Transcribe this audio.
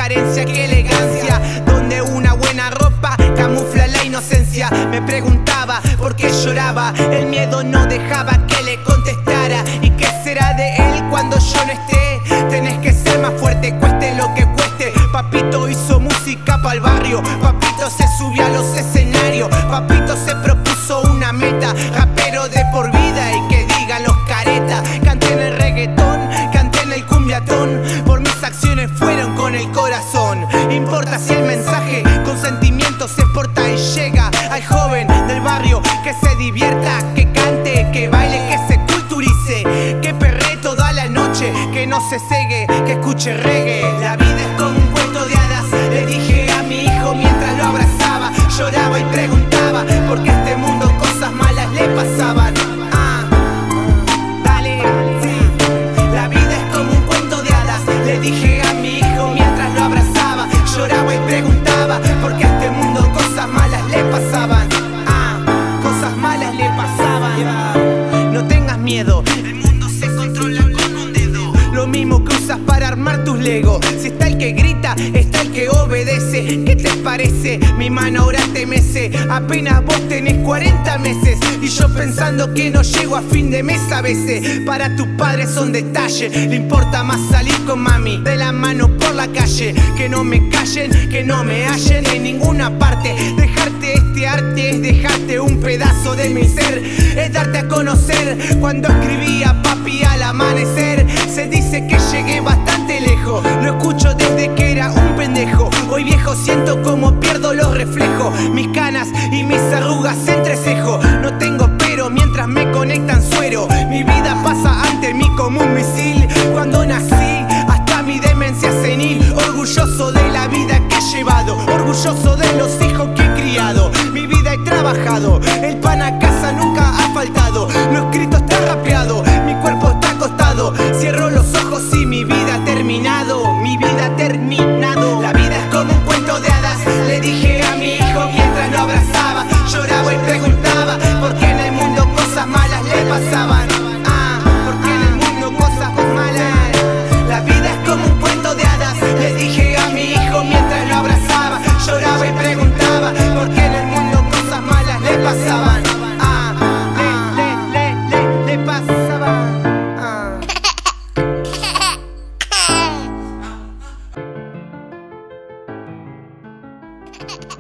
carencia que elegancia, donde una buena ropa camufla la inocencia. Me preguntaba por qué lloraba, el miedo no dejaba que le contestara. ¿Y qué será de él cuando yo no esté? Tenés que ser más fuerte, cueste lo que cueste. Papito hizo música pa'l barrio, papito se subió a los escenarios, papito se propuso una meta, rapero de por vida y que digan los caretas. Canté en el reggaetón, canté en el cumbiatón, por mis acciones fueron con el corazón. Importa si el mensaje con sentimientos se porta y llega al joven del barrio, que se divierta, que cante, que baile, que se culturice, que perre toda la noche, que no se cegue, que escuche reggae. La vida es como un cuento de hadas, le dije a mi hijo mientras lo abrazaba. Lloraba y preguntaba por qué a este mundo cosas malas le pasaban. Dale, sí. La vida es como un cuento de hadas, le dije a mi hijo mientras lo abrazaba. Lloraba y preguntaba por qué a este mundo cosas malas le pasaban. Cosas malas le pasaban. No tengas miedo, el mundo se controla con un dedo. Lo mismo que usas para armar tus legos. Si está el que grita, está el que obedece. ¿Qué te parece? Mi mano ahora te mece. Apenas vos tenés 40 meses y yo pensando que no llego a fin de mes a veces. Para tus padres son detalles, le importa más salir con mami de la mano por la calle. Que no me callen, que no me hallen en ninguna parte. Dejarte este arte es dejarte un pedazo de mi ser, es darte a conocer. Cuando escribía papi al amanecer, se dice que llegué bastante lejos. Lo escucho desde que era un pendejo. Hoy viejo siento como pierdo los reflejos, mis canas y mis arrugas entrecejo. No tengo pero mientras me conectan suero. Mi vida pasa ante mí como un misil. Cuando nací hasta mi demencia senil, orgulloso de la vida que he llevado, orgulloso de los hijos que he criado. Mi vida he trabajado, el pan a casa nunca ha faltado. Lo escrito está rapeado, mi cuerpo está acostado. Cierro los ojos y mi vida ha terminado, mi vida ha terminado. La vida es como un cuento de hadas, le dije a mi hijo mientras lo abrazaba. Lloraba y preguntaba por qué en el mundo cosas malas le pasaban. ¿Por qué en el mundo cosas malas? La vida es como un cuento de hadas, le dije a mi hijo mientras lo abrazaba. Lloraba y preguntaba por qué en el mundo cosas malas le pasaban. Le pasaban. Ha ha ha.